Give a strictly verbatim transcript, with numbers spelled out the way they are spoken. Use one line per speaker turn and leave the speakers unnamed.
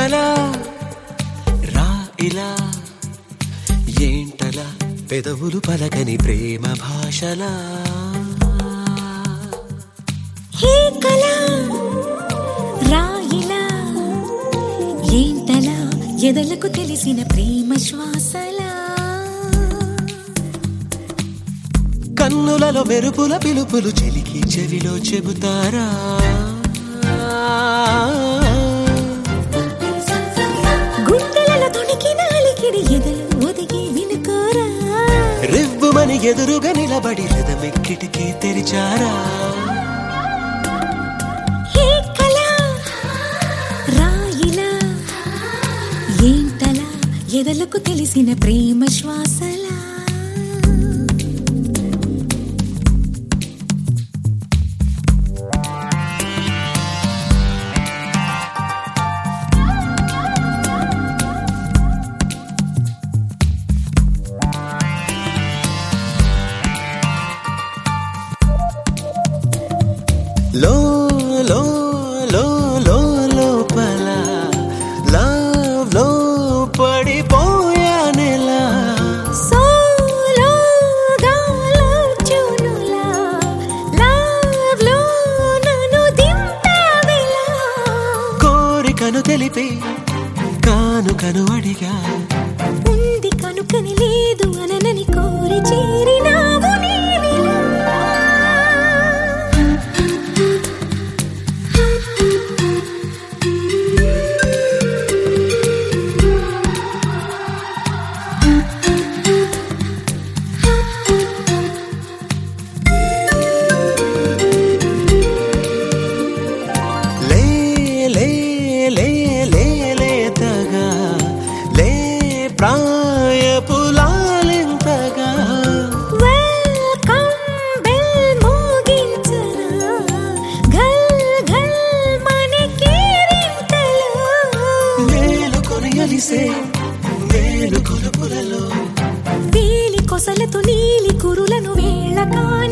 కలా రా ఇలా ఏంటలా పెదవులు పలకని ప్రేమ భాషలా
హే కలా రా ఇలా ఏంటలా ఎదలకు తెలిసిన ప్రేమ శ్వాసలా
కన్నులలో మెరుపుల పిలుపులు చెలికి చెవిలో చెబుతారా
గుండెలలో తొణికి నాలికిడి ఎదలు ఒదిగి వినుకోరా
రివ్వుమని ఎదురుగా నిలబడి హృదమెక్కిటికి తెరిచారా
హే కలా రా ఇలా ఏంటలా ఎదలకు తెలిసిన ప్రేమ శ్వాసలా
లో లో లో లో లోపల లవ్ లో పడిపోయానెలా
సోలోగా లవ్ చూనులా లవ్ లో నన్ను దింపావిలా
కోరికను తెలిపి కానుకను అడిగా
ఉంది కనుకని లేదు అననని కోరి చేరినావు నీవిలా
లే లే లే లే లేతగా లే ప్రాయపు లాలింతగా
వెల్కమ్ బెల్ మోగించరా గల్ గల్ మనే కేరింతలో
మేలుకొని అలిసే మేలు కొలుపులలో
వేలి కొసలతో నీలి కురులను వేళ కాని